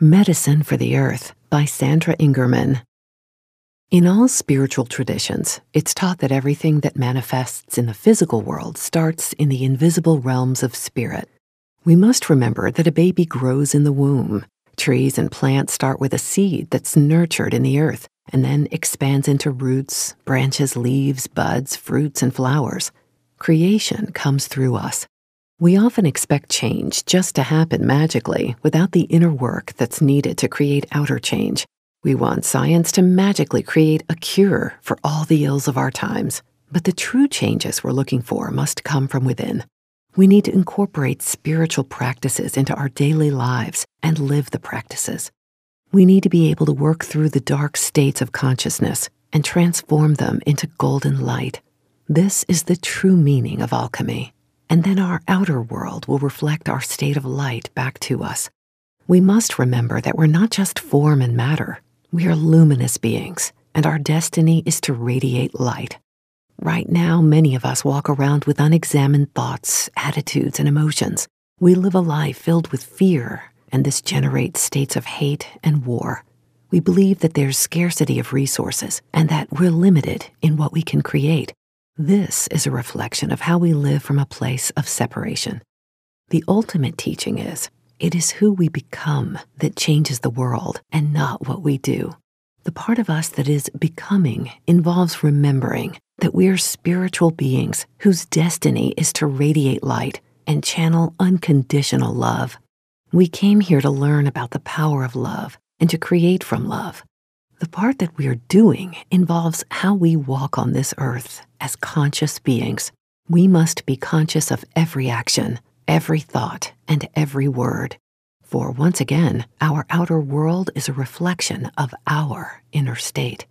Medicine for the Earth by Sandra Ingerman. In all spiritual traditions, it's taught that everything that manifests in the physical world starts in the invisible realms of spirit. We must remember that a baby grows in the womb. Trees and plants start with a seed that's nurtured in the earth and then expands into roots, branches, leaves, buds, fruits, and flowers. Creation comes through us. We often expect change just to happen magically without the inner work that's needed to create outer change. We want science to magically create a cure for all the ills of our times. But the true changes we're looking for must come from within. We need to incorporate spiritual practices into our daily lives and live the practices. We need to be able to work through the dark states of consciousness and transform them into golden light. This is the true meaning of alchemy. And then our outer world will reflect our state of light back to us. We must remember that we're not just form and matter. We are luminous beings, and our destiny is to radiate light. Right now, many of us walk around with unexamined thoughts, attitudes, and emotions. We live a life filled with fear, and this generates states of hate and war. We believe that there's scarcity of resources and that we're limited in what we can create. This is a reflection of how we live from a place of separation. The ultimate teaching is, it is who we become that changes the world and not what we do. The part of us that is becoming involves remembering that we are spiritual beings whose destiny is to radiate light and channel unconditional love. We came here to learn about the power of love and to create from love. The part that we are doing involves how we walk on this earth as conscious beings. We must be conscious of every action, every thought, and every word. For once again, our outer world is a reflection of our inner state.